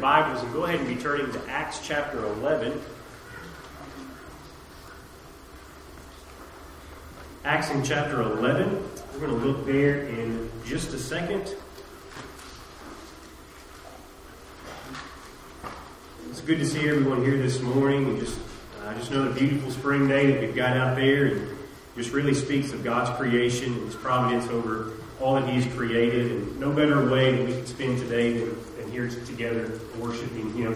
Bibles and go ahead and be turning to Acts chapter 11. Acts in chapter 11. We're going to look there in just a second. It's good to see everyone here this morning. And just another beautiful spring day that we've got out there, and just really speaks of God's creation and His providence over all that He's created, and no better way that we can spend today than here together worshiping Him.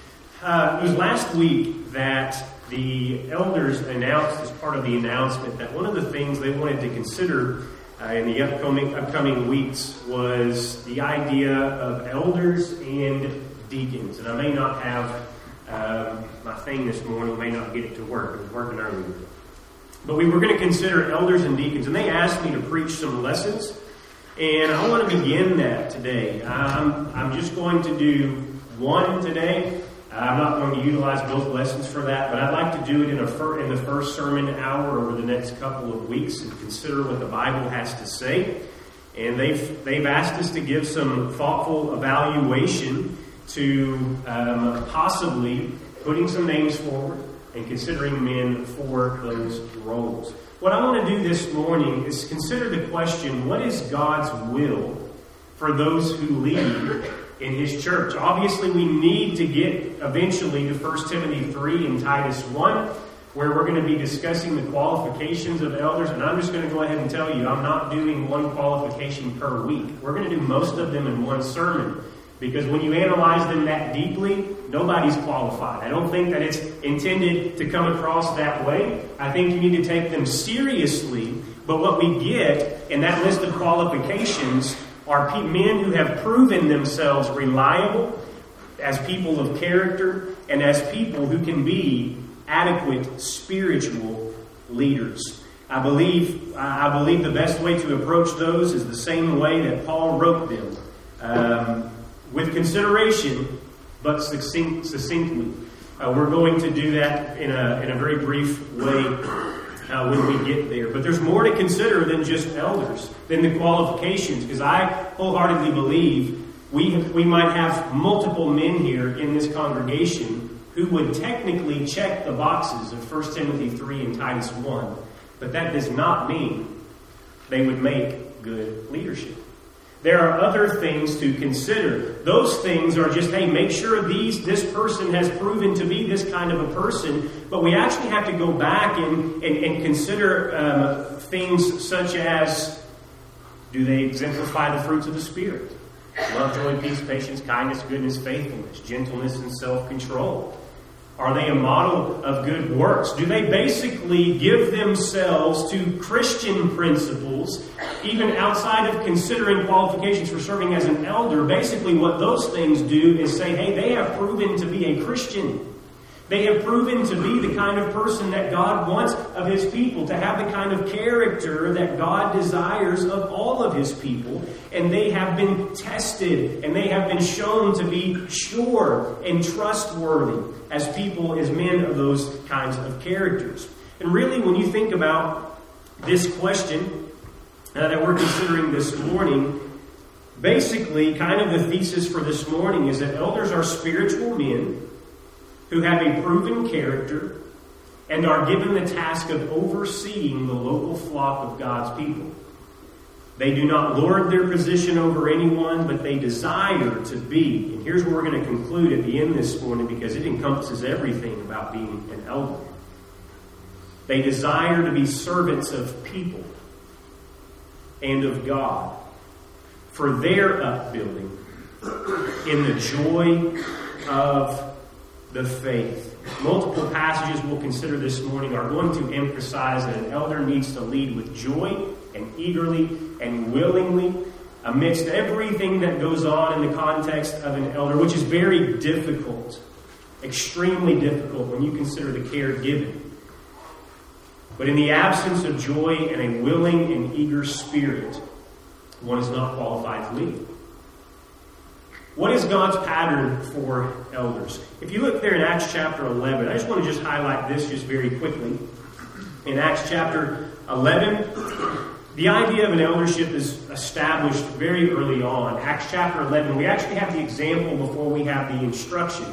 It was last week that the elders announced, as part of the announcement, that one of the things they wanted to consider in the upcoming weeks was the idea of elders and deacons. And I may not have my thing this morning, may not get it to work. It was working earlier. But we were going to consider elders and deacons, and they asked me to preach some lessons. And I want to begin that today. I'm just going to do one today. I'm not going to utilize both lessons for that, but I'd like to do it in the first sermon hour over the next couple of weeks and consider what the Bible has to say. And they've asked us to give some thoughtful evaluation to possibly putting some names forward and considering men for those roles. What I want to do this morning is consider the question, what is God's will for those who lead in His church? Obviously, we need to get eventually to 1 Timothy 3 and Titus 1, where we're going to be discussing the qualifications of elders. And I'm just going to go ahead and tell you, I'm not doing one qualification per week. We're going to do most of them in one sermon. Because when you analyze them that deeply, nobody's qualified. I don't think that it's intended to come across that way. I think you need to take them seriously. But what we get in that list of qualifications are men who have proven themselves reliable as people of character and as people who can be adequate spiritual leaders. I believe the best way to approach those is the same way that Paul wrote them. With consideration, but succinctly. We're going to do that in a very brief way when we get there. But there's more to consider than just elders, than the qualifications, because I wholeheartedly believe we might have multiple men here in this congregation who would technically check the boxes of 1 Timothy 3 and Titus 1, but that does not mean they would make good leadership. There are other things to consider. Those things are just, hey, make sure this person has proven to be this kind of a person. But we actually have to go back and consider things such as, do they exemplify the fruits of the Spirit? Love, joy, peace, patience, kindness, goodness, faithfulness, gentleness, and self-control. Are they a model of good works? Do they basically give themselves to Christian principles, even outside of considering qualifications for serving as an elder? Basically, what those things do is say, hey, they have proven to be a Christian. They have proven to be the kind of person that God wants of His people, to have the kind of character that God desires of all of His people. And they have been tested, and they have been shown to be sure and trustworthy as people, as men of those kinds of characters. And really, when you think about this question that we're considering this morning, basically, kind of the thesis for this morning is that elders are spiritual men who have a proven character and are given the task of overseeing the local flock of God's people. They do not lord their position over anyone, but they desire to be. And here's where we're going to conclude at the end this morning, because it encompasses everything about being an elder. They desire to be servants of people and of God for their upbuilding in the joy of the faith. Multiple passages we'll consider this morning are going to emphasize that an elder needs to lead with joy and eagerly and willingly amidst everything that goes on in the context of an elder, which is very difficult, extremely difficult when you consider the care given. But in the absence of joy and a willing and eager spirit, one is not qualified to lead. What is God's pattern for elders? If you look there in Acts chapter 11, I just want to highlight this just very quickly. In Acts chapter 11, The idea of an eldership is established very early on. Acts chapter 11, we actually have the example before we have the instruction.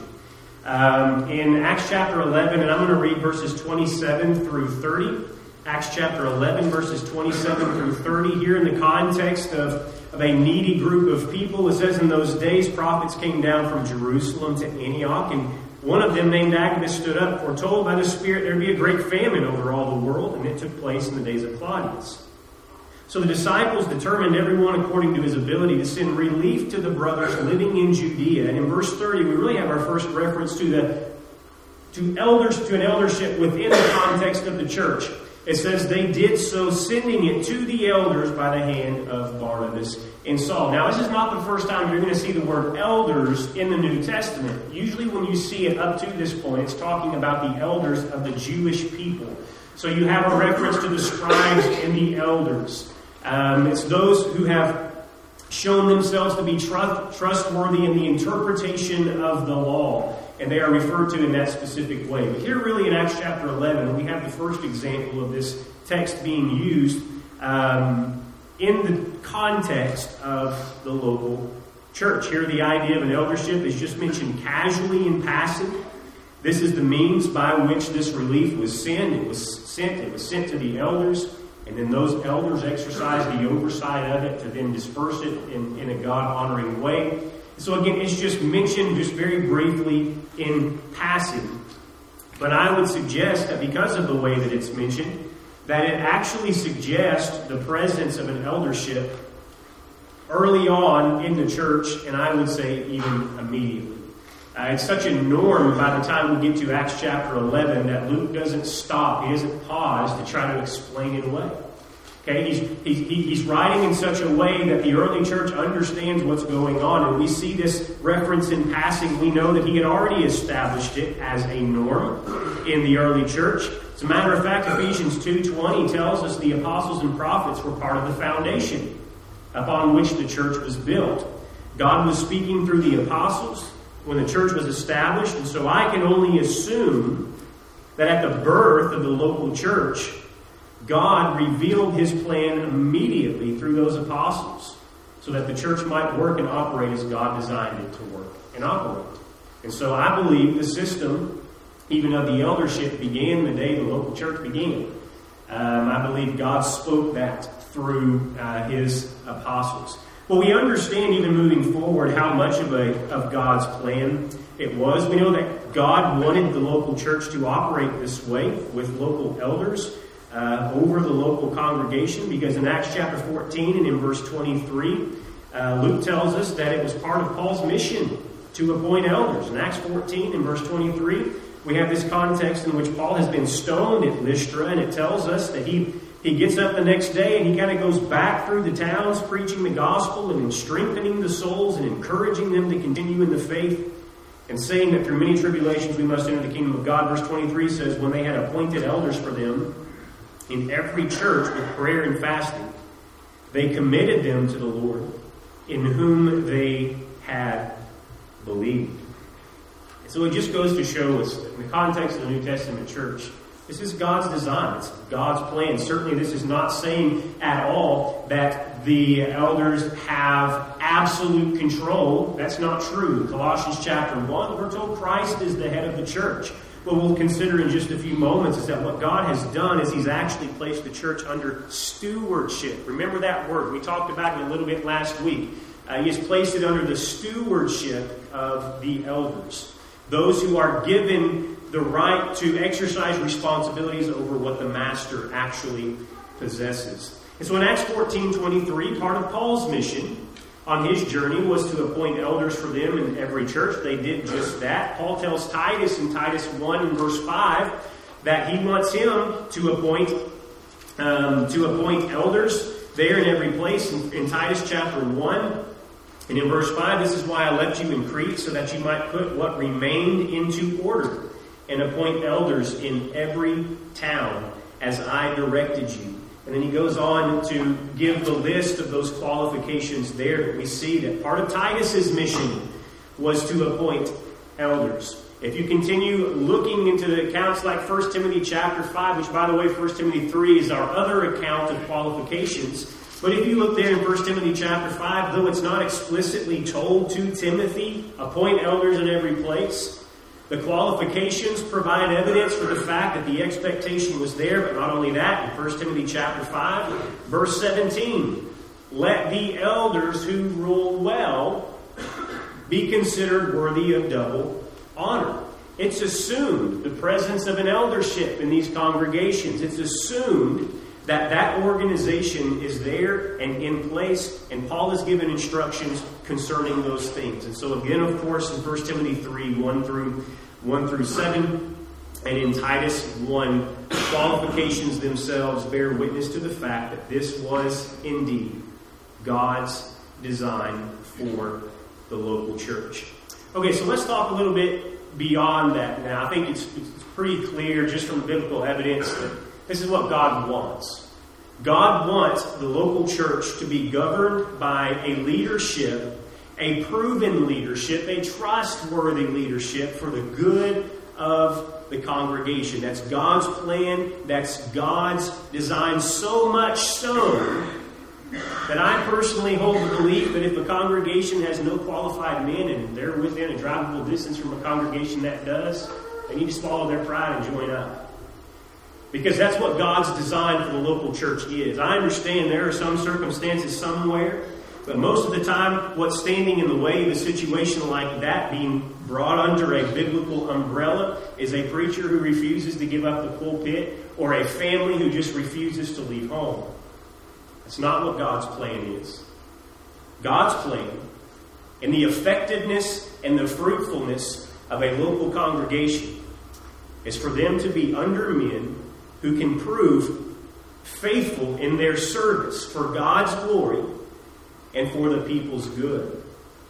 In Acts chapter 11, and I'm going to read verses 27 through 30. Acts chapter 11, verses 27 through 30. Here in the context of a needy group of people, it says, in those days prophets came down from Jerusalem to Antioch, and one of them, named Agabus, stood up, foretold by the Spirit there would be a great famine over all the world, and it took place in the days of Claudius. So the disciples determined, everyone according to his ability, to send relief to the brothers living in Judea. And in verse 30, we really have our first reference to an eldership within the context of the church. It says they did so, sending it to the elders by the hand of Barnabas and Saul. Now, this is not the first time you're going to see the word elders in the New Testament. Usually when you see it up to this point, it's talking about the elders of the Jewish people. So you have a reference to the scribes and the elders. It's those who have shown themselves to be trustworthy in the interpretation of the law. And they are referred to in that specific way. But here really in Acts chapter 11, we have the first example of this text being used in the context of the local church. Here the idea of an eldership is just mentioned casually in passing. This is the means by which this relief was sent. It was sent to the elders. And then those elders exercised the oversight of it to then disperse it in a God-honoring way. So again, it's just mentioned just very briefly in passing. But I would suggest that because of the way that it's mentioned, that it actually suggests the presence of an eldership early on in the church, and I would say even immediately. It's such a norm by the time we get to Acts chapter 11 that Luke doesn't stop. He doesn't pause to try to explain it away. Okay, he's writing in such a way that the early church understands what's going on, and we see this reference in passing. We know that he had already established it as a norm in the early church. As a matter of fact, Ephesians 2:20 tells us the apostles and prophets were part of the foundation upon which the church was built. God was speaking through the apostles when the church was established, and so I can only assume that at the birth of the local church, God revealed his plan immediately through those apostles so that the church might work and operate as God designed it to work and operate. And so I believe the system, even of the eldership, began the day the local church began. I believe God spoke that through his apostles. Well, we understand even moving forward how much of God's plan it was. We know that God wanted the local church to operate this way with local elders over the local congregation, because in Acts chapter 14 and in verse 23, Luke tells us that it was part of Paul's mission to appoint elders. In Acts 14 and verse 23, we have this context in which Paul has been stoned at Lystra, and it tells us that he gets up the next day and he kind of goes back through the towns preaching the gospel and strengthening the souls and encouraging them to continue in the faith, and saying that through many tribulations we must enter the kingdom of God. Verse 23 says, when they had appointed elders for them in every church with prayer and fasting, they committed them to the Lord, in whom they had believed. So it just goes to show us, in the context of the New Testament church, this is God's design. It's God's plan. Certainly this is not saying at all that the elders have absolute control. That's not true. Colossians chapter 1, we're told Christ is the head of the church. What we'll consider in just a few moments is that what God has done is he's actually placed the church under stewardship. Remember that word. We talked about it a little bit last week. He has placed it under the stewardship of the elders. Those who are given the right to exercise responsibilities over what the master actually possesses. And so in Acts 14:23, part of Paul's mission on his journey was to appoint elders for them in every church. They did just that. Paul tells Titus in Titus 1 and verse 5 that he wants him to appoint elders there in every place. In Titus chapter 1 and in verse 5, this is why I left you in Crete, so that you might put what remained into order and appoint elders in every town as I directed you. And then he goes on to give the list of those qualifications there. We see that part of Titus's mission was to appoint elders. If you continue looking into the accounts like 1 Timothy chapter 5, which, by the way, 1 Timothy 3 is our other account of qualifications. But if you look there in 1 Timothy chapter 5, though it's not explicitly told to Timothy, appoint elders in every place, the qualifications provide evidence for the fact that the expectation was there. But not only that, in 1 Timothy chapter 5, verse 17, let the elders who rule well be considered worthy of double honor. It's assumed the presence of an eldership in these congregations. It's assumed that that organization is there and in place, and Paul has given instructions concerning those things. And so again, of course, in 1 Timothy 3, 1 through 7, and in Titus 1, qualifications themselves bear witness to the fact that this was indeed God's design for the local church. Okay, so let's talk a little bit beyond that now. I think it's pretty clear just from biblical evidence that this is what God wants. God wants the local church to be governed by a leadership, a proven leadership, a trustworthy leadership for the good of the congregation. That's God's plan. That's God's design. So much so that I personally hold the belief that if a congregation has no qualified men and they're within a drivable distance from a congregation that does, they need to swallow their pride and join up. Because that's what God's design for the local church is. I understand there are some circumstances somewhere, but most of the time what's standing in the way of a situation like that being brought under a biblical umbrella is a preacher who refuses to give up the pulpit or a family who just refuses to leave home. That's not what God's plan is. God's plan and the effectiveness and the fruitfulness of a local congregation is for them to be under men who can prove faithful in their service for God's glory and for the people's good.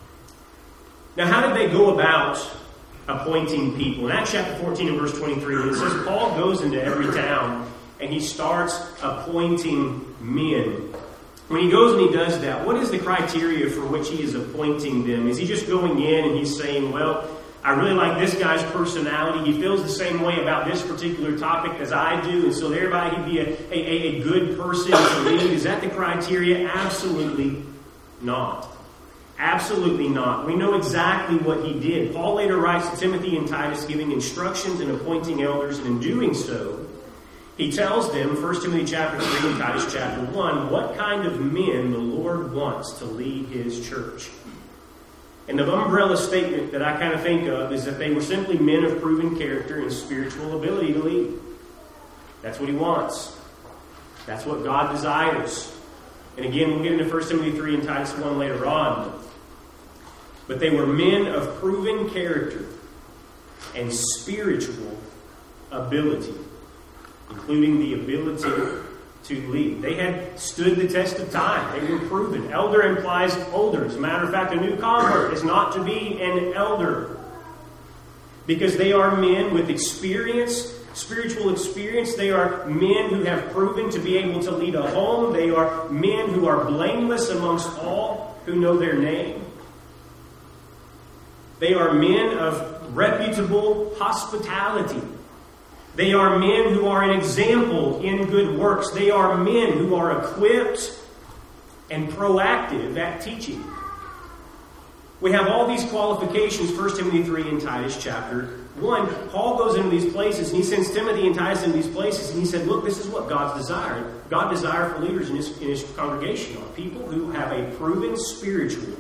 Now, how did they go about appointing people? In Acts chapter 14 and verse 23, it says Paul goes into every town and he starts appointing men. When he goes and he does that, what is the criteria for which he is appointing them? Is he just going in and he's saying, well, I really like this guy's personality. He feels the same way about this particular topic as I do, and so thereby he'd be a good person to lead. Is that the criteria? Absolutely not. Absolutely not. We know exactly what he did. Paul later writes to Timothy and Titus, giving instructions and appointing elders, and in doing so, he tells them, 1 Timothy chapter 3 and Titus chapter 1, what kind of men the Lord wants to lead his church. And the umbrella statement that I kind of think of is that they were simply men of proven character and spiritual ability to lead. That's what he wants. That's what God desires. And again, we'll get into 1 Timothy 3 and Titus 1 later on. But they were men of proven character and spiritual ability, including the ability to lead. They had stood the test of time. They were proven. Elder implies older. As a matter of fact, a new convert is not to be an elder, because they are men with experience, spiritual experience. They are men who have proven to be able to lead a home. They are men who are blameless amongst all who know their name. They are men of reputable hospitality. They are men who are an example in good works. They are men who are equipped and proactive at teaching. We have all these qualifications, 1 Timothy 3 and Titus chapter 1. Paul goes into these places and he sends Timothy and Titus into these places and he said, look, this is what God's desired. God desired for leaders in his congregation are people who have a proven spiritual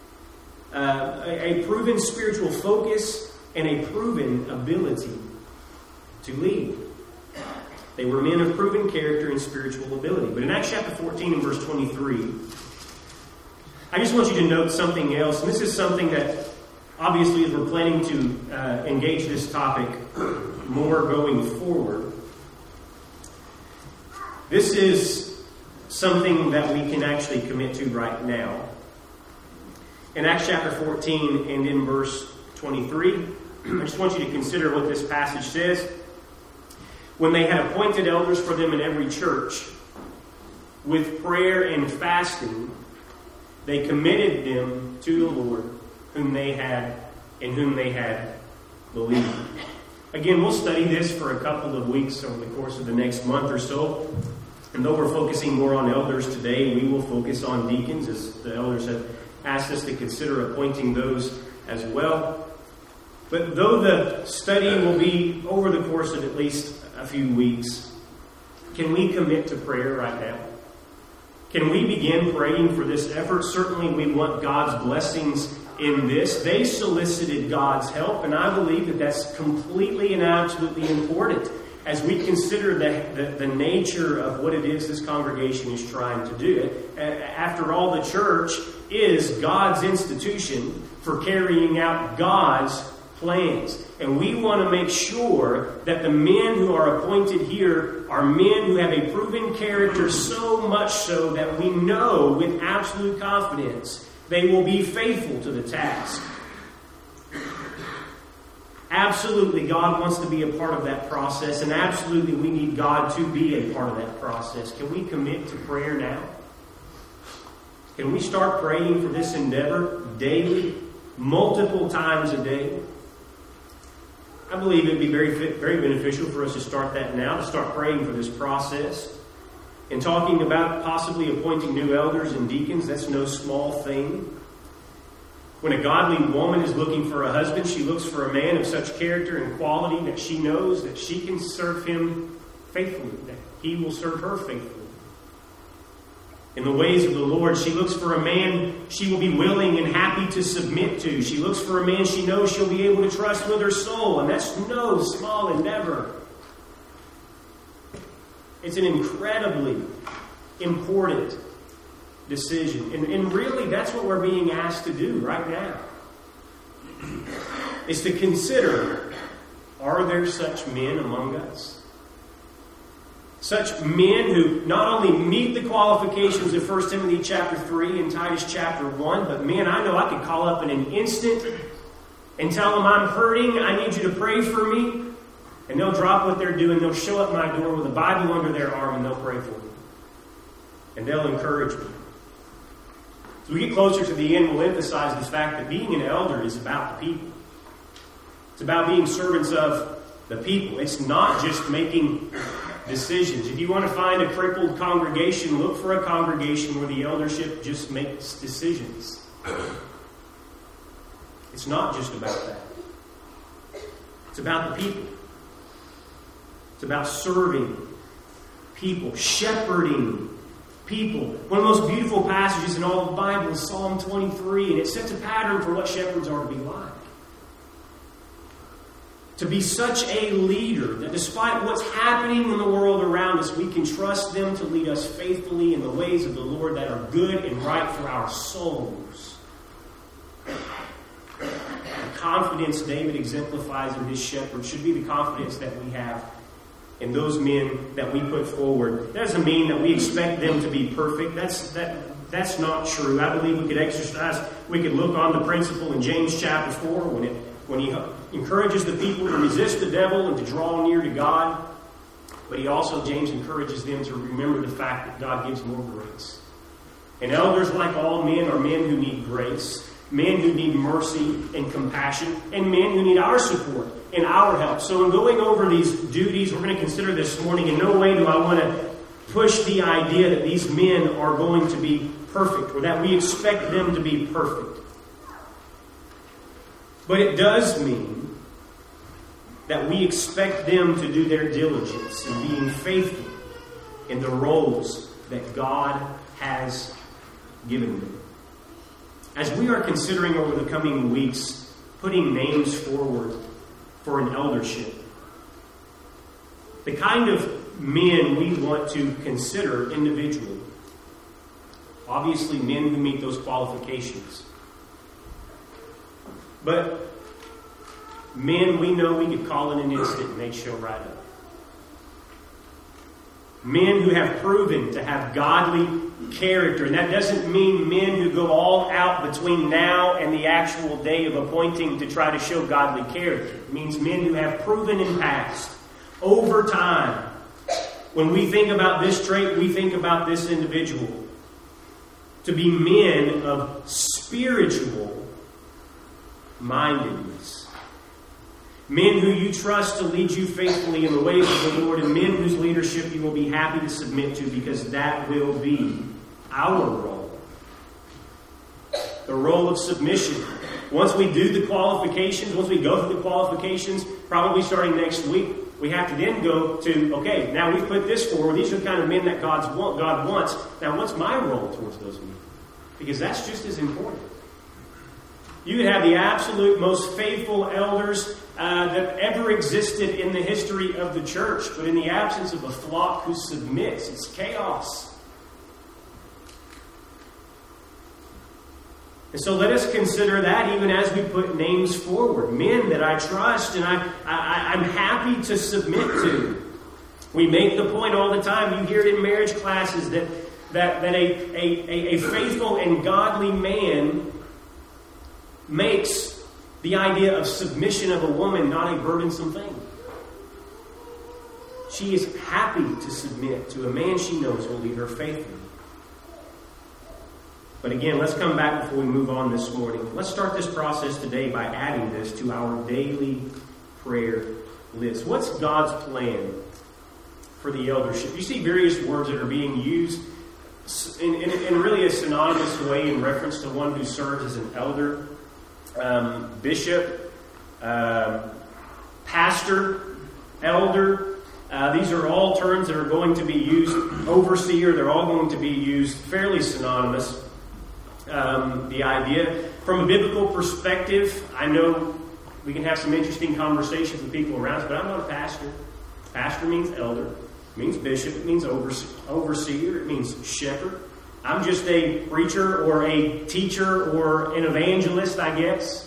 focus and a proven ability to lead. They were men of proven character and spiritual ability. But in Acts chapter 14 and verse 23, I just want you to note something else. And this is something that, obviously, as we're planning to engage this topic more going forward, this is something that we can actually commit to right now. In Acts chapter 14 and in verse 23, I just want you to consider what this passage says. When they had appointed elders for them in every church, with prayer and fasting, they committed them to the Lord, whom they had in whom they had believed. Again, we'll study this for a couple of weeks over the course of the next month or so. And though we're focusing more on elders today, we will focus on deacons, as the elders have asked us to consider appointing those as well. But though the study will be over the course of at least a few weeks, can we commit to prayer right now? Can we begin praying for this effort? Certainly we want God's blessings in this. They solicited God's help, and I believe that that's completely and absolutely important as we consider the nature of what it is this congregation is trying to do. After all, the church is God's institution for carrying out God's plans. And we want to make sure that the men who are appointed here are men who have a proven character, so much so that we know with absolute confidence they will be faithful to the task. Absolutely, God wants to be a part of that process, and absolutely we need God to be a part of that process. Can we commit to prayer now? Can we start praying for this endeavor daily, multiple times a day? I believe it would be very beneficial for us to start that now, to start praying for this process. And talking about possibly appointing new elders and deacons, that's no small thing. When a godly woman is looking for a husband, she looks for a man of such character and quality that she knows that she can serve him faithfully, that he will serve her faithfully. In the ways of the Lord, she looks for a man she will be willing and happy to submit to. She looks for a man she knows she'll be able to trust with her soul, and that's no small endeavor. It's an incredibly important decision. And really, that's what we're being asked to do right now. Is to consider, are there such men among us? Such men who not only meet the qualifications of 1 Timothy chapter 3 and Titus chapter 1, but man, I know I could call up in an instant and tell them I'm hurting, I need you to pray for me. And they'll drop what they're doing, they'll show up my door with a Bible under their arm and they'll pray for me. And they'll encourage me. As we get closer to the end, we'll emphasize the fact that being an elder is about the people. It's about being servants of the people. It's not just making decisions. If you want to find a crippled congregation, look for a congregation where the eldership just makes decisions. It's not just about that. It's about the people. It's about serving people, shepherding people. One of the most beautiful passages in all the Bible is Psalm 23, and it sets a pattern for what shepherds are to be like. To be such a leader that despite what's happening in the world around us, we can trust them to lead us faithfully in the ways of the Lord that are good and right for our souls. The confidence David exemplifies in his shepherd should be the confidence that we have in those men that we put forward. That doesn't mean that we expect them to be perfect. That's not true. I believe we could look on the principle in James chapter 4 when he encourages the people to resist the devil and to draw near to God. But he also, James, encourages them to remember the fact that God gives more grace. And elders, like all men, are men who need grace, men who need mercy and compassion, and men who need our support and our help. So in going over these duties, we're going to consider this morning, in no way do I want to push the idea that these men are going to be perfect, or that we expect them to be perfect. But it does mean that we expect them to do their diligence in being faithful in the roles that God has given them. As we are considering over the coming weeks putting names forward for an eldership, the kind of men we want to consider individually, obviously men who meet those qualifications, but men we know we could call in an instant and they'd show right up. Men who have proven to have godly character. And that doesn't mean men who go all out between now and the actual day of appointing to try to show godly character. It means men who have proven in past, over time. When we think about this trait, we think about this individual. To be men of spiritual mindedness. Men who you trust to lead you faithfully in the ways of the Lord, and men whose leadership you will be happy to submit to, because that will be our role. The role of submission. Once we do the qualifications, once we go through the qualifications, probably starting next week, we have to then go to, okay, now we've put this forward. These are the kind of men that God wants. Now, what's my role towards those men? Because that's just as important. You could have the absolute most faithful elders that ever existed in the history of the church, but in the absence of a flock who submits, it's chaos. And so let us consider that even as we put names forward. Men that I trust and I'm happy to submit to. We make the point all the time. You hear it in marriage classes that a faithful and godly man makes the idea of submission of a woman not a burdensome thing. She is happy to submit to a man she knows will lead her faithfully. But again, let's come back before we move on this morning. Let's start this process today by adding this to our daily prayer list. What's God's plan for the eldership? You see various words that are being used in really a synonymous way in reference to one who serves as an elder. Bishop, pastor, elder. These are all terms that are going to be used. Overseer, they're all going to be used fairly synonymous. The idea, from a biblical perspective, I know we can have some interesting conversations with people around us, but I'm not a pastor. Pastor means elder. It means bishop. It means overseer. It means shepherd. I'm just a preacher or a teacher or an evangelist, I guess.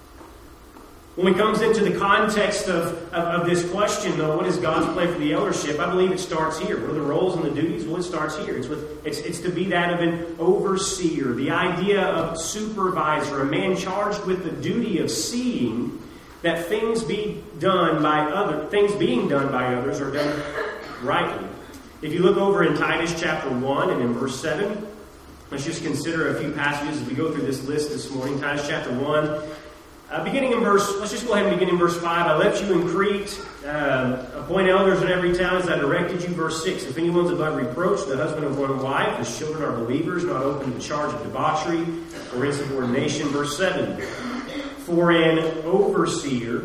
When it comes into the context of this question, though, what is God's plan for the eldership? I believe it starts here. What are the roles and the duties? Well, it starts here. It's to be that of an overseer. The idea of supervisor, a man charged with the duty of seeing that things being done by others are done rightly. If you look over in Titus chapter 1 and in verse 7, let's just consider a few passages as we go through this list this morning. Titus chapter 1. Let's just go ahead and begin in verse 5. I left you in Crete, appoint elders in every town as I directed you. Verse 6, if anyone's above reproach, the husband of one wife, his children are believers, not open to the charge of debauchery or insubordination. Verse 7, for an overseer,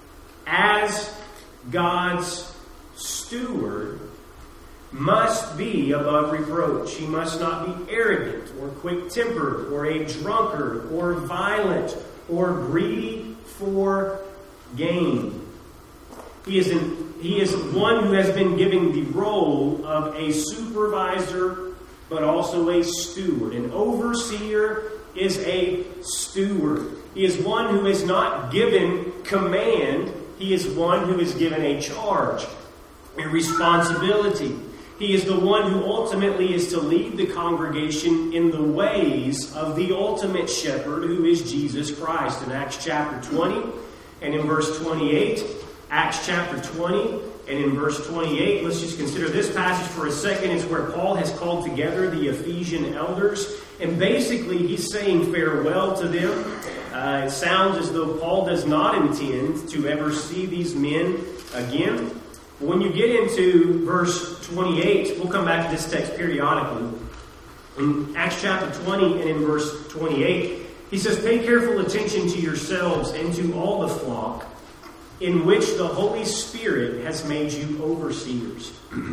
as God's steward, must be above reproach. He must not be arrogant or quick-tempered or a drunkard or violent or greedy for gain. He is one who has been given the role of a supervisor, but also a steward. An overseer is a steward. He is one who is not given command. He is one who is given a charge, a responsibility. He is the one who ultimately is to lead the congregation in the ways of the ultimate shepherd, who is Jesus Christ. In Acts chapter 20 and in verse 28, Acts chapter 20 and in verse 28, let's just consider this passage for a second. It's where Paul has called together the Ephesian elders, and basically he's saying farewell to them. It sounds as though Paul does not intend to ever see these men again. When you get into verse 28, we'll come back to this text periodically. In Acts chapter 20 and in verse 28, he says, pay careful attention to yourselves and to all the flock in which the Holy Spirit has made you overseers,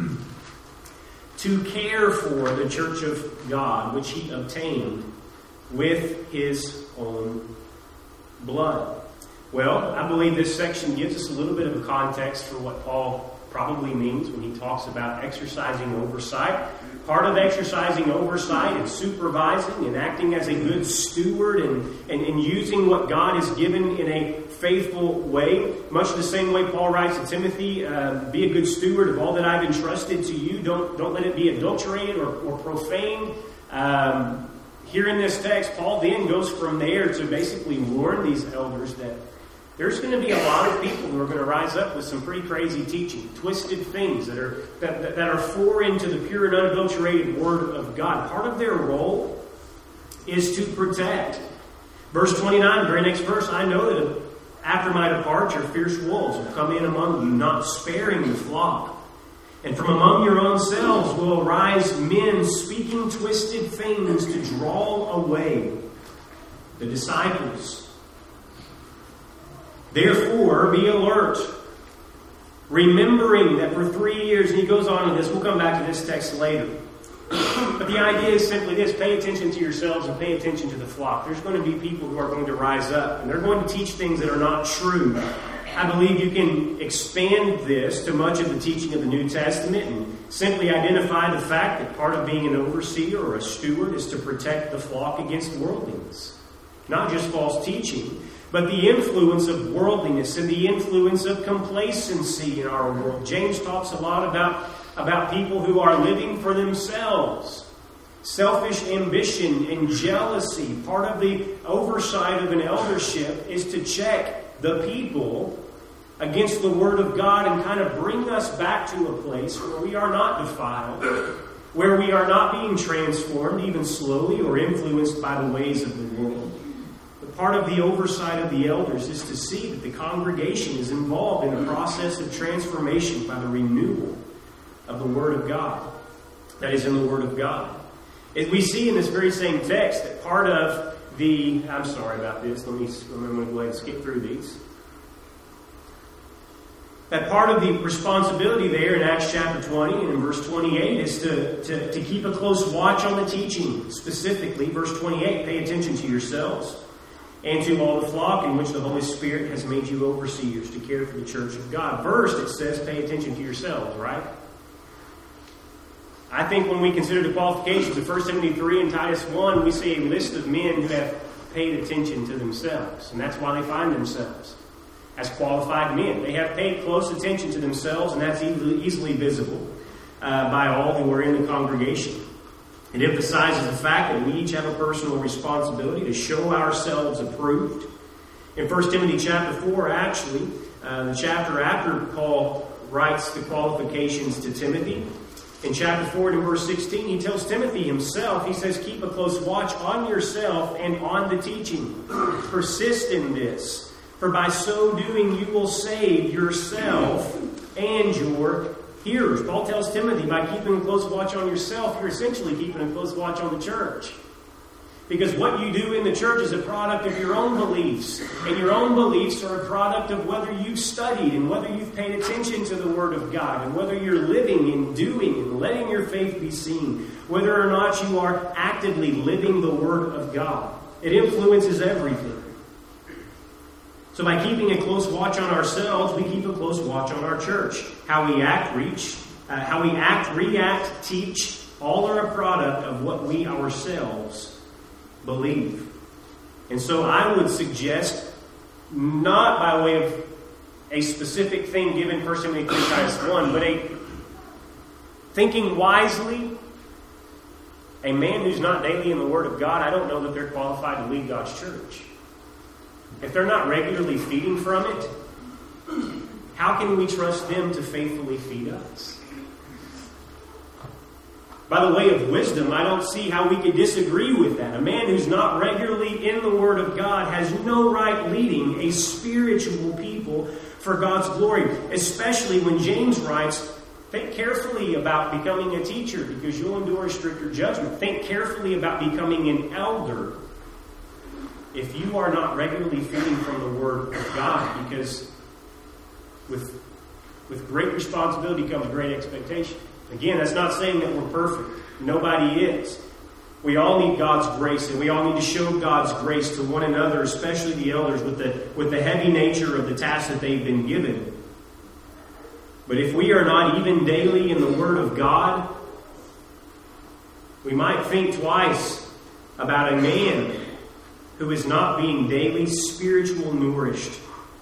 to care for the church of God, which he obtained with his own blood. Well, I believe this section gives us a little bit of a context for what Paul probably means when he talks about exercising oversight. Part of exercising oversight is supervising and acting as a good steward and using what God has given in a faithful way. Much the same way Paul writes to Timothy, be a good steward of all that I've entrusted to you. Don't let it be adulterated or profaned. Here in this text, Paul then goes from there to basically warn these elders that there's going to be a lot of people who are going to rise up with some pretty crazy teaching, twisted things that are foreign to the pure and unadulterated Word of God. Part of their role is to protect. Verse 29, very next verse, I know that after my departure, fierce wolves will come in among you, not sparing the flock. And from among your own selves will arise men speaking twisted things to draw away the disciples. Therefore, be alert, remembering that for 3 years, and he goes on in this, we'll come back to this text later. But the idea is simply this: pay attention to yourselves and pay attention to the flock. There's going to be people who are going to rise up, and they're going to teach things that are not true. I believe you can expand this to much of the teaching of the New Testament and simply identify the fact that part of being an overseer or a steward is to protect the flock against worldliness. Not just false teaching, but the influence of worldliness and the influence of complacency in our world. James talks a lot about people who are living for themselves. Selfish ambition and jealousy. Part of the oversight of an eldership is to check the people against the Word of God and kind of bring us back to a place where we are not defiled, where we are not being transformed, even slowly, or influenced by the ways of the world. But part of the oversight of the elders is to see that the congregation is involved in a process of transformation by the renewal of the Word of God. That is, in the Word of God. We see in this very same text that part of the... I'm sorry about this. I'm going to go ahead and skip through these. That part of the responsibility there in Acts chapter 20 and in verse 28 is to keep a close watch on the teaching. Specifically, verse 28, pay attention to yourselves and to all the flock in which the Holy Spirit has made you overseers to care for the church of God. First, it says pay attention to yourselves, right? I think when we consider the qualifications of 1 Timothy 3 and Titus 1, we see a list of men who have paid attention to themselves. And that's why they find themselves as qualified men. They have paid close attention to themselves, and that's easily visible by all who are in the congregation. It emphasizes the fact that we each have a personal responsibility to show ourselves approved. In 1 Timothy chapter 4, actually, the chapter after Paul writes the qualifications to Timothy, in chapter 4 and verse 16, he tells Timothy himself, he says, keep a close watch on yourself and on the teaching. Persist in this, for by so doing you will save yourself and your hearers. Paul tells Timothy, by keeping a close watch on yourself, you're essentially keeping a close watch on the church. Because what you do in the church is a product of your own beliefs. And your own beliefs are a product of whether you've studied and whether you've paid attention to the Word of God and whether you're living and doing and letting your faith be seen. Whether or not you are actively living the Word of God. It influences everything. So by keeping a close watch on ourselves, we keep a close watch on our church. How we act, react, teach, all are a product of what we ourselves believe. And so I would suggest, not by way of a specific thing given 1 Timothy 3 Titus 1, but a thinking wisely, a man who's not daily in the Word of God, I don't know that they're qualified to lead God's church. If they're not regularly feeding from it, how can we trust them to faithfully feed us? By the way of wisdom, I don't see how we could disagree with that. A man who's not regularly in the Word of God has no right leading a spiritual people for God's glory. Especially when James writes, think carefully about becoming a teacher because you'll endure a stricter judgment. Think carefully about becoming an elder if you are not regularly feeding from the Word of God, because with great responsibility comes great expectation. Again, that's not saying that we're perfect. Nobody is. We all need God's grace, and we all need to show God's grace to one another, especially the elders, with the heavy nature of the task that they've been given. But if we are not even daily in the Word of God, we might think twice about a man who is not being daily spiritual nourished.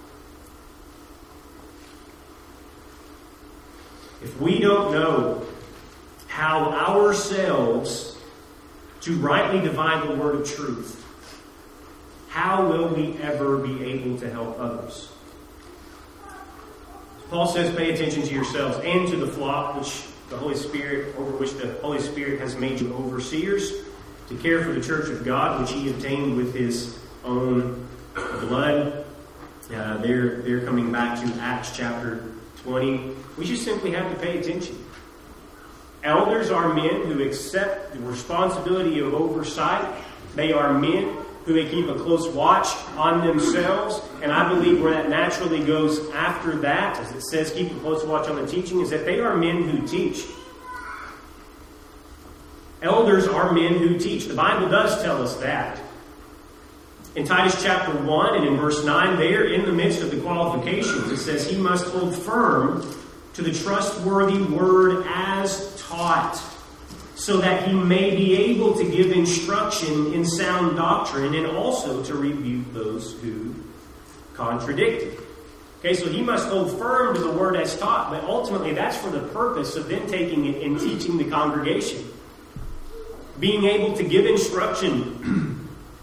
If we don't know how ourselves to rightly divide the word of truth, how will we ever be able to help others? Paul says, pay attention to yourselves and to the flock over which the Holy Spirit has made you overseers, to care for the church of God, which he obtained with his own blood. They're coming back to Acts chapter 20. We just simply have to pay attention. Elders are men who accept the responsibility of oversight. They are men who they keep a close watch on themselves. And I believe where that naturally goes after that, as it says, keep a close watch on the teaching, is that they are men who teach. Elders are men who teach. The Bible does tell us that. In Titus chapter 1 and in verse 9 there, in the midst of the qualifications, it says he must hold firm to the trustworthy word as taught, so that he may be able to give instruction in sound doctrine and also to rebuke those who contradict it. Okay, so he must hold firm to the word as taught, but ultimately that's for the purpose of then taking it and teaching the congregation. Being able to give instruction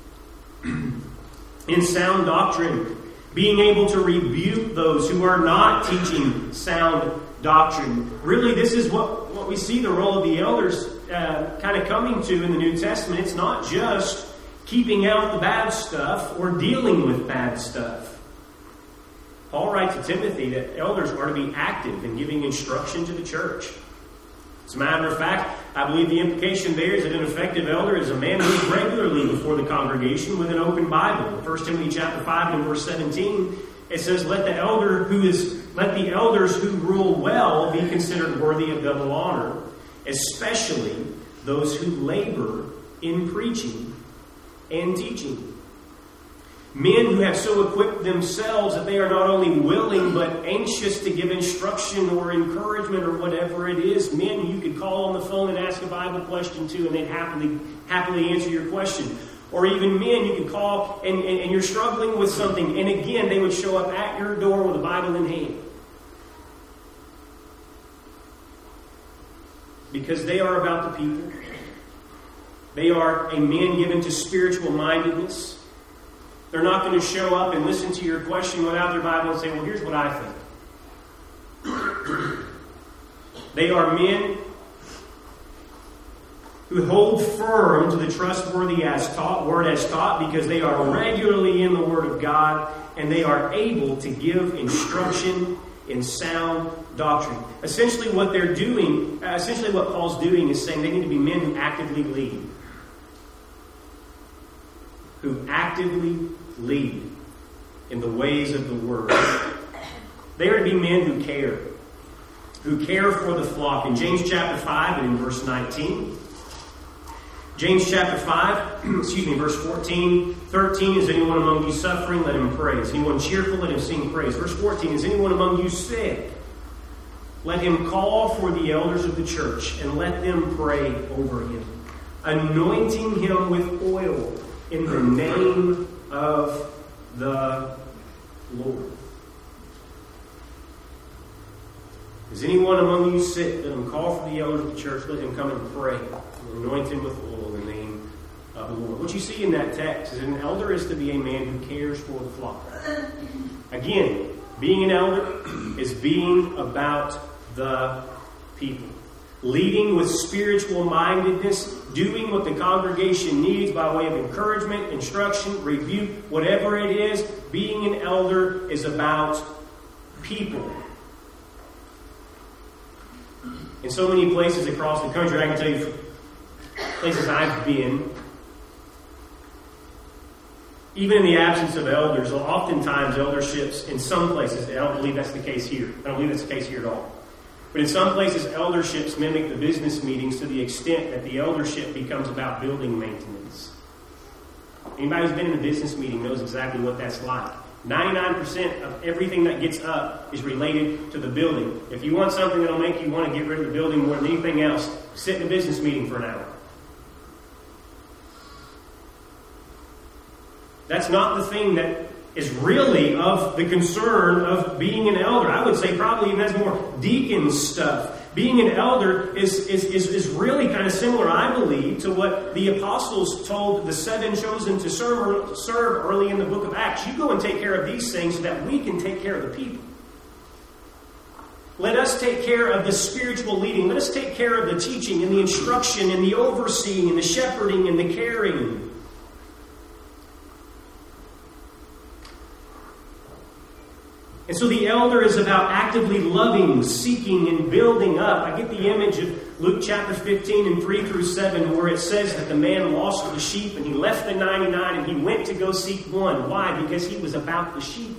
in sound doctrine. Being able to rebuke those who are not teaching sound doctrine. Really, this is what we see the role of the elders kind of coming to in the New Testament. It's not just keeping out the bad stuff or dealing with bad stuff. Paul writes to Timothy that elders are to be active in giving instruction to the church. As a matter of fact, I believe the implication there is that an effective elder is a man who is regularly before the congregation with an open Bible. 1 Timothy chapter 5 and verse 17, it says, Let the elders who rule well be considered worthy of double honor, especially those who labor in preaching and teaching. Men who have so equipped themselves that they are not only willing but anxious to give instruction or encouragement or whatever it is. Men you could call on the phone and ask a Bible question to, and they'd happily answer your question. Or even men you could call and you're struggling with something, and again they would show up at your door with a Bible in hand. Because they are about the people. They are a man given to spiritual mindedness. They're not going to show up and listen to your question without their Bible and say, well, here's what I think. They are men who hold firm to the trustworthy word as taught, because they are regularly in the Word of God and they are able to give instruction in sound doctrine. Essentially what they're doing, essentially what Paul's doing is saying they need to be men who actively lead. Who actively lead in the ways of the Word. They are to be men who care for the flock. In James chapter 5 and in verse 19, James chapter 5, verse 14, 13, is anyone among you suffering? Let him pray. Is anyone cheerful? Let him sing praise. Verse 14, is anyone among you sick? Let him call for the elders of the church and let them pray over him, anointing him with oil in the name of the Lord. Is anyone among you sick? Let him call for the elders of the church. Let him come and pray. And anoint him with oil in the name of the Lord. What you see in that text is an elder is to be a man who cares for the flock. Again, being an elder is being about the people. Leading with spiritual mindedness, doing what the congregation needs by way of encouragement, instruction, rebuke, whatever it is. Being an elder is about people. In so many places across the country, I can tell you places I've been, even in the absence of elders, oftentimes elderships in some places, I don't believe that's the case here. I don't believe that's the case here at all. But in some places, elderships mimic the business meetings to the extent that the eldership becomes about building maintenance. Anybody who's been in a business meeting knows exactly what that's like. 99% of everything that gets up is related to the building. If you want something that'll make you want to get rid of the building more than anything else, sit in a business meeting for an hour. That's not the thing that is really of the concern of being an elder. I would say probably even has more deacon stuff. Being an elder is really kind of similar, I believe, to what the apostles told the 7 chosen to serve early in the book of Acts. You go and take care of these things so that we can take care of the people. Let us take care of the spiritual leading. Let us take care of the teaching and the instruction and the overseeing and the shepherding and the caring. And so the elder is about actively loving, seeking, and building up. I get the image of Luke chapter 15 and 3 through 7, where it says that the man lost the sheep and he left the 99 and he went to go seek one. Why? Because he was about the sheep.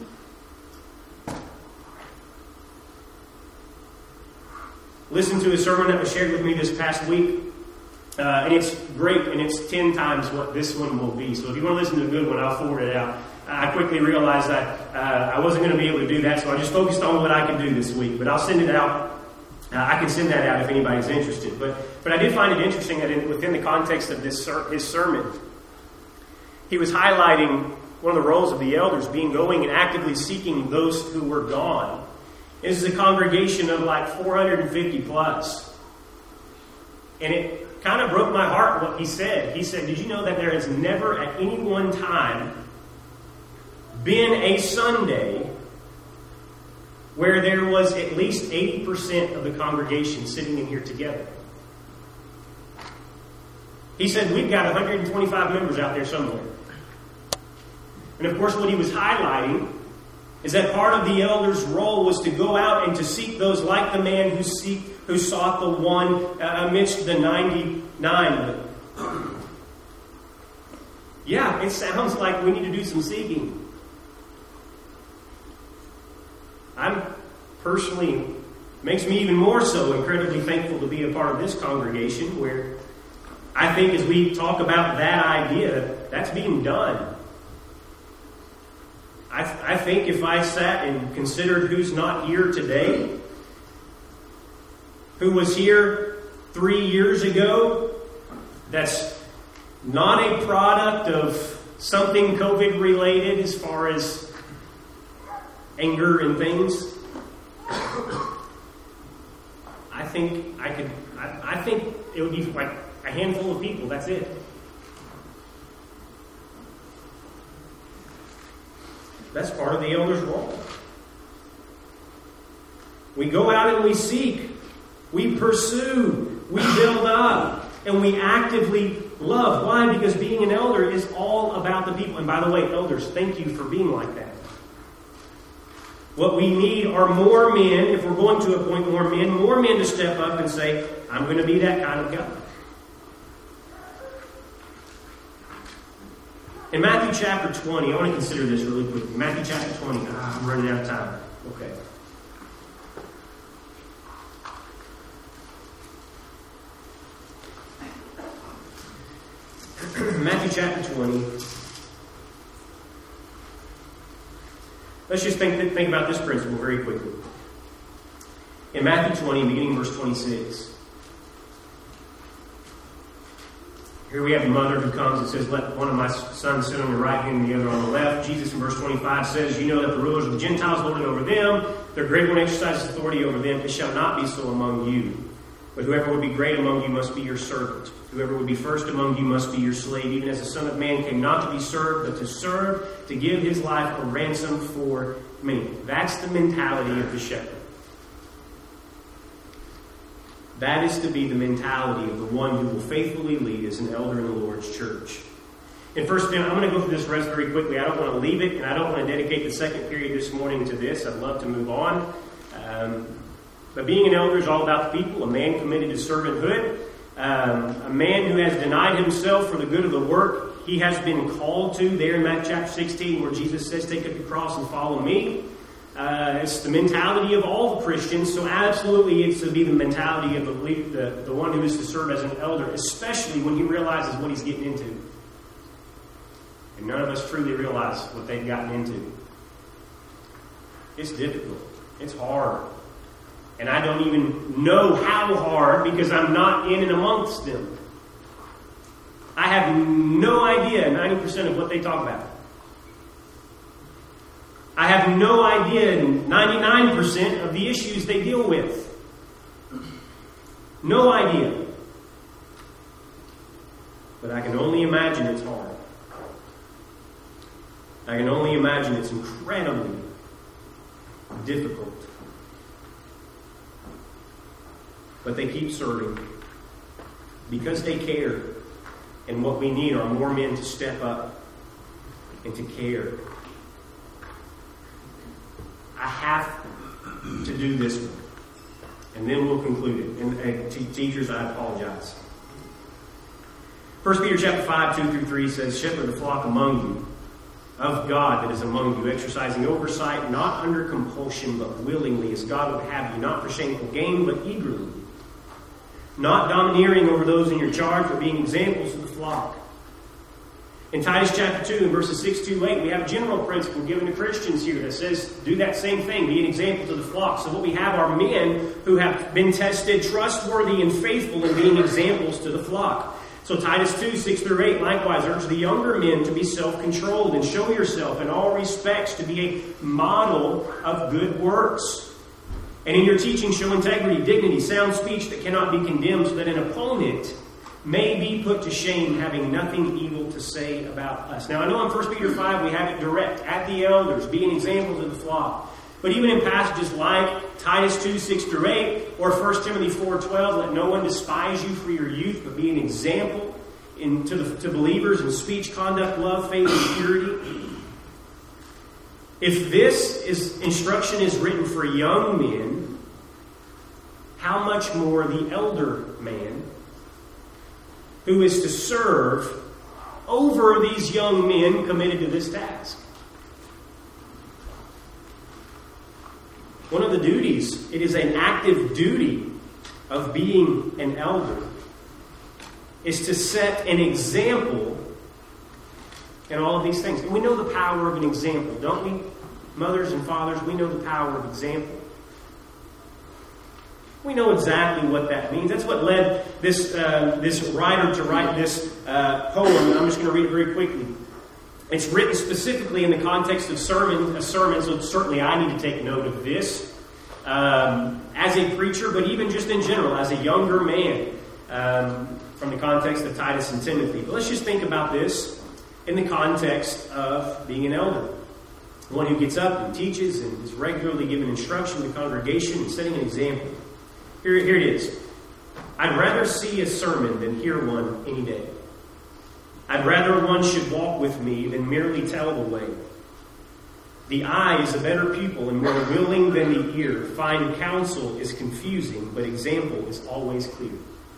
Listen to a sermon that was shared with me this past week. And it's great, and it's 10 times what this one will be. So if you want to listen to a good one, I'll forward it out. I quickly realized that I wasn't going to be able to do that, so I just focused on what I can do this week. But I'll send it out. I can send that out if anybody's interested. But I did find it interesting that within the context of his sermon, he was highlighting one of the roles of the elders being going and actively seeking those who were gone. This is a congregation of like 450 plus. And it kind of broke my heart what he said. He said, did you know that there has never at any one time been a Sunday where there was at least 80% of the congregation sitting in here together? He said, we've got 125 members out there somewhere. And of course, what he was highlighting is that part of the elder's role was to go out and to seek those like the man who sought the one amidst the 99. Yeah, it sounds like we need to do some seeking. I'm personally, makes me even more so incredibly thankful to be a part of this congregation where I think as we talk about that idea, that's being done. I think if I sat and considered who's not here today, who was here 3 years ago, that's not a product of something COVID related as far as anger and things, I think it would be like a handful of people, that's it. That's part of the elder's role. We go out and we seek, we pursue, we build up, and we actively love. Why? Because being an elder is all about the people. And by the way, elders, thank you for being like that. What we need are more men, if we're going to appoint more men to step up and say, I'm going to be that kind of guy. In Matthew chapter 20, I want to consider this really quickly. Matthew chapter 20. I'm running out of time. Okay. Matthew chapter 20. Let's just think about this principle very quickly. In Matthew 20, beginning verse 26. Here we have a mother who comes and says, let one of my sons sit on your right hand and the other on the left. Jesus in verse 25 says, you know that the rulers of the Gentiles lord it over them. Their great one exercises authority over them. It shall not be so among you. But whoever would be great among you must be your servant. Whoever would be first among you must be your slave. Even as the Son of Man came not to be served, but to serve, to give his life a ransom for many. That's the mentality of the shepherd. That is to be the mentality of the one who will faithfully lead as an elder in the Lord's church. In 1 Timothy, I'm going to go through this rest very quickly. I don't want to leave it, and I don't want to dedicate the second period this morning to this. I'd love to move on. But being an elder is all about the people, a man committed to servanthood, a man who has denied himself for the good of the work he has been called to. There in Matthew chapter 16, where Jesus says, take up your cross and follow me. It's the mentality of all the Christians, so absolutely it's to be the mentality of the one who is to serve as an elder, especially when he realizes what he's getting into. And none of us truly realize what they've gotten into. It's difficult. It's hard. And I don't even know how hard because I'm not in and amongst them. I have no idea 90% of what they talk about. I have no idea 99% of the issues they deal with. No idea. But I can only imagine it's hard. I can only imagine it's incredibly difficult. But they keep serving because they care. And what we need are more men to step up and to care. I have to do this one. And then we'll conclude it. And teachers, I apologize. 1 Peter chapter 5, 2 through 3 says, shepherd the flock among you, of God that is among you, exercising oversight, not under compulsion, but willingly, as God would have you, not for shameful gain, but eagerly. Not domineering over those in your charge, but being examples to the flock. In Titus chapter 2, in verses 6 to 8, we have a general principle given to Christians here that says, do that same thing, be an example to the flock. So what we have are men who have been tested, trustworthy, and faithful in being examples to the flock. So Titus 2, 6 through 8, likewise, urge the younger men to be self-controlled and show yourself in all respects to be a model of good works. And in your teaching, show integrity, dignity, sound speech that cannot be condemned, so that an opponent may be put to shame, having nothing evil to say about us. Now, I know in 1 Peter 5 we have it direct, at the elders, being examples of the flock. But even in passages like Titus 2, 6 through 8, or 1 Timothy 4, 12, let no one despise you for your youth, but be an example to believers in speech, conduct, love, faith, and purity. If this instruction is written for young men, how much more the elder man, who is to serve over these young men committed to this task? One of the duties, it is an active duty of being an elder, is to set an example in all of these things. And we know the power of an example, don't we? Mothers and fathers, we know the power of example. We know exactly what that means. That's what led this writer to write this poem. I'm just going to read it very quickly. It's written specifically in the context of a sermon, so certainly I need to take note of this as a preacher, but even just in general, as a younger man, from the context of Titus and Timothy. But let's just think about this in the context of being an elder. One who gets up and teaches and is regularly giving instruction to the congregation and setting an example. Here it is. I'd rather see a sermon than hear one any day. I'd rather one should walk with me than merely tell the way. The eye is a better pupil and more willing than the ear. Fine counsel is confusing, but example is always clear.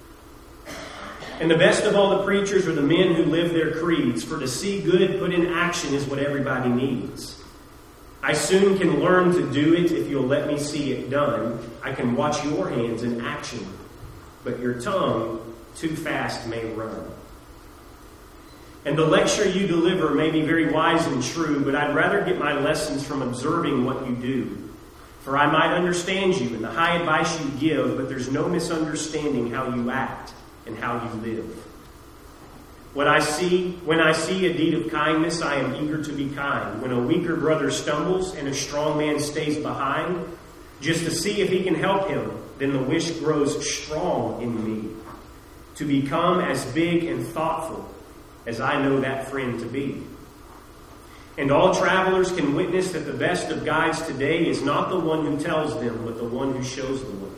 And the best of all the preachers are the men who live their creeds, for to see good put in action is what everybody needs. I soon can learn to do it if you'll let me see it done. I can watch your hands in action, but your tongue too fast may run. And the lecture you deliver may be very wise and true, but I'd rather get my lessons from observing what you do. For I might understand you and the high advice you give, but there's no misunderstanding how you act and how you live. When I see a deed of kindness, I am eager to be kind. When a weaker brother stumbles and a strong man stays behind, just to see if he can help him, then the wish grows strong in me to become as big and thoughtful as I know that friend to be. And all travelers can witness that the best of guides today is not the one who tells them, but the one who shows the way.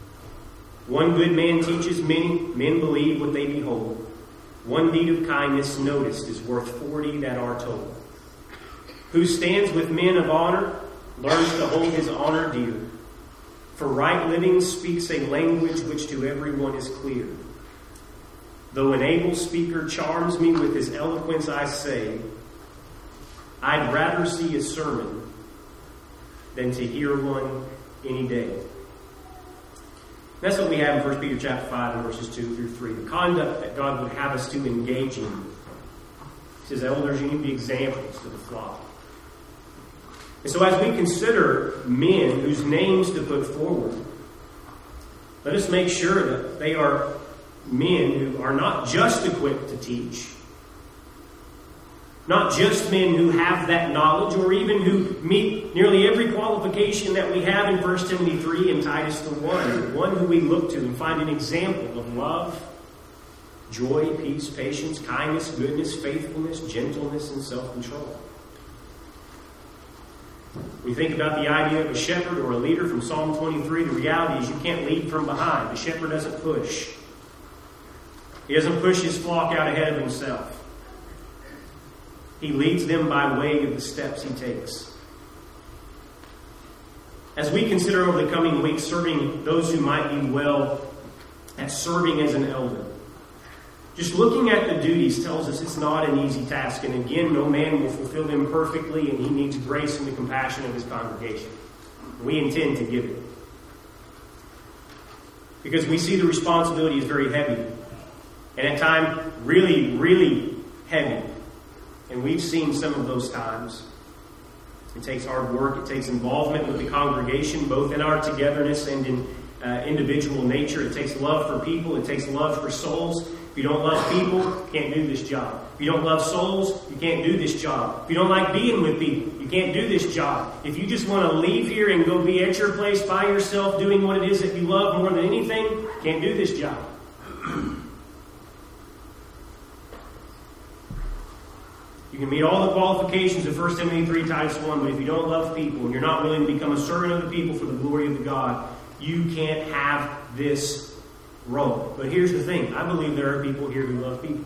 One good man teaches many, men believe what they behold. One deed of kindness noticed is worth 40 that are told. Who stands with men of honor learns to hold his honor dear. For right living speaks a language which to everyone is clear. Though an able speaker charms me with his eloquence, I say, I'd rather see a sermon than to hear one any day. That's what we have in 1 Peter chapter 5 and verses 2 through 3. The conduct that God would have us to engage in. He says, elders, you need to be examples to the flock. And so as we consider men whose names to put forward, let us make sure that they are men who are not just equipped to teach, not just men who have that knowledge or even who meet nearly every qualification that we have in 1 Timothy 3 and Titus 1. One who we look to and find an example of love, joy, peace, patience, kindness, goodness, faithfulness, gentleness, and self-control. We think about the idea of a shepherd or a leader from Psalm 23. The reality is you can't lead from behind. The shepherd doesn't push. He doesn't push his flock out ahead of himself. He leads them by way of the steps he takes. As we consider over the coming weeks serving those who might be well at serving as an elder, just looking at the duties tells us it's not an easy task. And again, no man will fulfill them perfectly, and he needs grace and the compassion of his congregation. We intend to give it. Because we see the responsibility is very heavy. And at times, really, really heavy. And we've seen some of those times. It takes hard work. It takes involvement with the congregation, both in our togetherness and in individual nature. It takes love for people. It takes love for souls. If you don't love people, you can't do this job. If you don't love souls, you can't do this job. If you don't like being with people, you can't do this job. If you just want to leave here and go be at your place by yourself doing what it is that you love more than anything, you can't do this job. You can meet all the qualifications of 1 Timothy 3 Titus 1, but if you don't love people and you're not willing to become a servant of the people for the glory of the God, you can't have this role. But here's the thing. I believe there are people here who love people.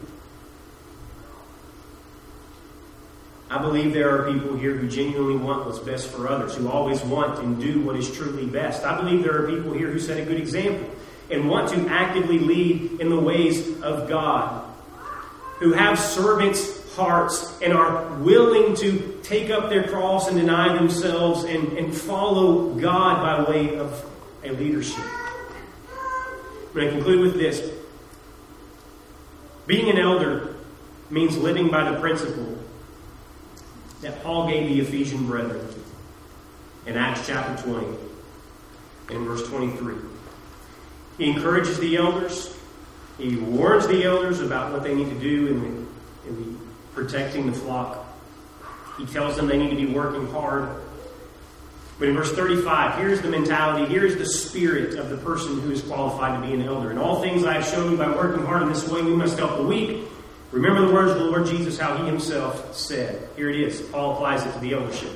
I believe there are people here who genuinely want what's best for others, who always want and do what is truly best. I believe there are people here who set a good example and want to actively lead in the ways of God, who have servants' hearts and are willing to take up their cross and deny themselves and follow God by way of a leadership. I'm going to conclude with this. Being an elder means living by the principle that Paul gave the Ephesian brethren in Acts chapter 20 and verse 23. He encourages the elders. He warns the elders about what they need to do in the protecting the flock. He tells them they need to be working hard. But in verse 35, here's the mentality, here's the spirit of the person who is qualified to be an elder. In all things I have shown you by working hard in this way, we must help the weak. Remember the words of the Lord Jesus, how he himself said. Here it is. Paul applies it to the eldership.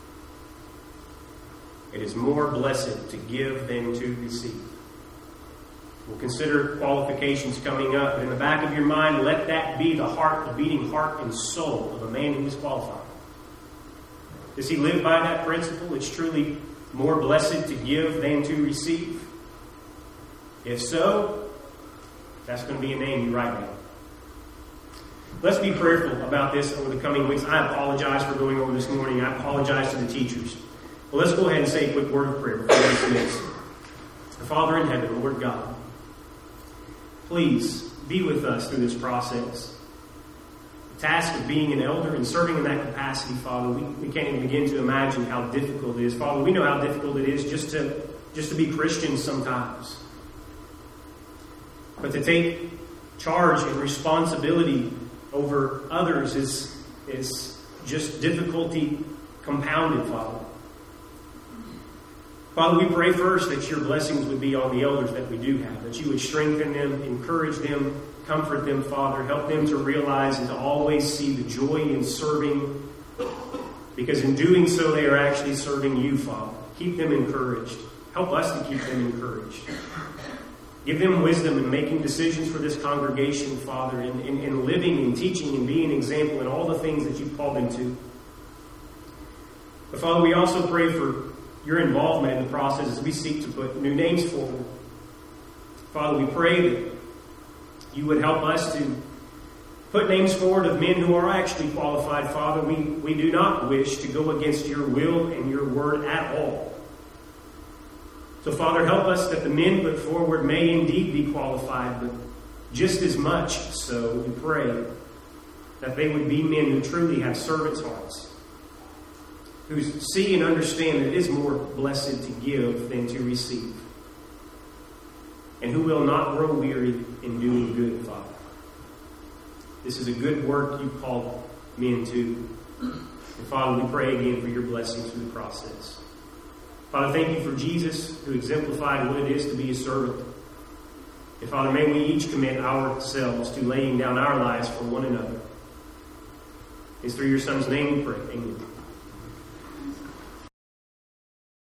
It is more blessed to give than to receive. We'll consider qualifications coming up. But in the back of your mind, let that be the heart, the beating heart and soul of a man who is qualified. Does he live by that principle? It's truly more blessed to give than to receive. If so, that's going to be a name you write down. Let's be prayerful about this over the coming weeks. I apologize for going over this morning. I apologize to the teachers. Well, let's go ahead and say a quick word of prayer before we dismiss. Our Father in heaven, Lord God, please be with us through this process. The task of being an elder and serving in that capacity, Father, we can't even begin to imagine how difficult it is. Father, we know how difficult it is just to be Christians sometimes. But to take charge and responsibility over others is just difficulty compounded, Father. Father, we pray first that your blessings would be on the elders that we do have, that you would strengthen them, encourage them, comfort them, Father. Help them to realize and to always see the joy in serving, because in doing so they are actually serving you, Father. Keep them encouraged. Help us to keep them encouraged. Give them wisdom in making decisions for this congregation, Father, in living and teaching and being an example in all the things that you've called them to. But Father, we also pray for your involvement in the process as we seek to put new names forward. Father, we pray that you would help us to put names forward of men who are actually qualified, Father. We do not wish to go against your will and your word at all. So, Father, help us that the men put forward may indeed be qualified, but just as much so, we pray that they would be men who truly have servants' hearts, who see and understand that it is more blessed to give than to receive, and who will not grow weary in doing good, Father. This is a good work you call men to. And Father, we pray again for your blessings through the process. Father, thank you for Jesus, who exemplified what it is to be a servant. And Father, may we each commit ourselves to laying down our lives for one another. It's through your Son's name we pray. Amen.